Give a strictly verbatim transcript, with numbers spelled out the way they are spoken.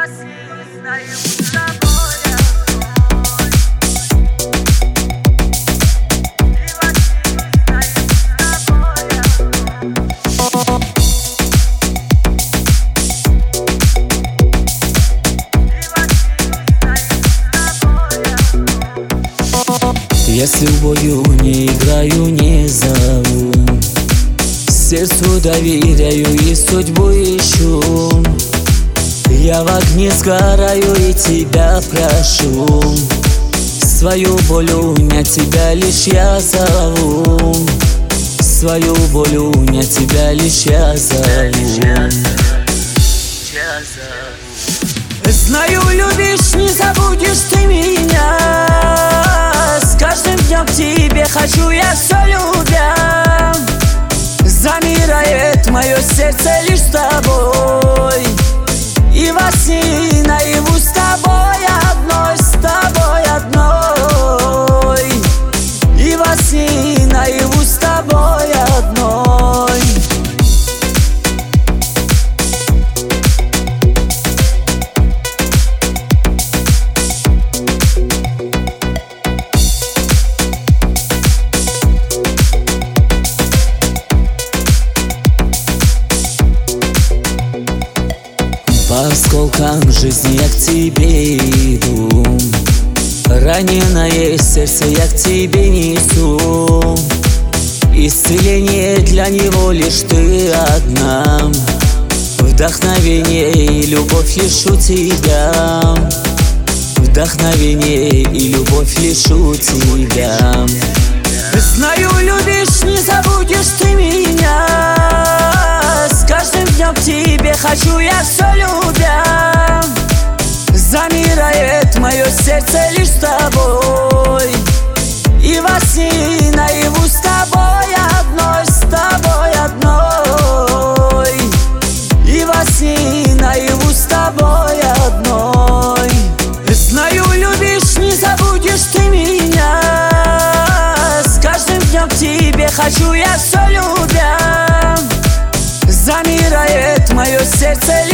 во сне наяву с тобой одной. И во сне наяву с тобой одной. Я с любовью не играю, не зову, сердцу доверяю и судьбу ищу. Я в огне сгораю и тебя прошу, свою боль унять тебя лишь я зову, свою боль унять тебя лишь я зову. Знаю, любишь, не забудешь ты меня. С каждым днем к тебе хочу я, все любя. Замирает мое сердце лишь с тобой. И во сне и наяву с тобой одной, с тобой одной. И во сне и наяву с тобой одной. По осколкам жизни я к тебе иду, раненое сердце я к тебе несу. Исцеление для него лишь ты одна, вдохновение и любовь лишь у тебя, вдохновение и любовь лишь у тебя. Знаю, любишь, не забудешь ты меня. С каждым днем к тебе хочу я, все любя. Замирает мое сердце лишь с тобой. И во сне и наяву с тобой одной, с тобой одной. И во сне и наяву с тобой одной. Знаю, любишь, не забудешь ты меня. С каждым днем к тебе хочу я, все любя. Замирает мое сердце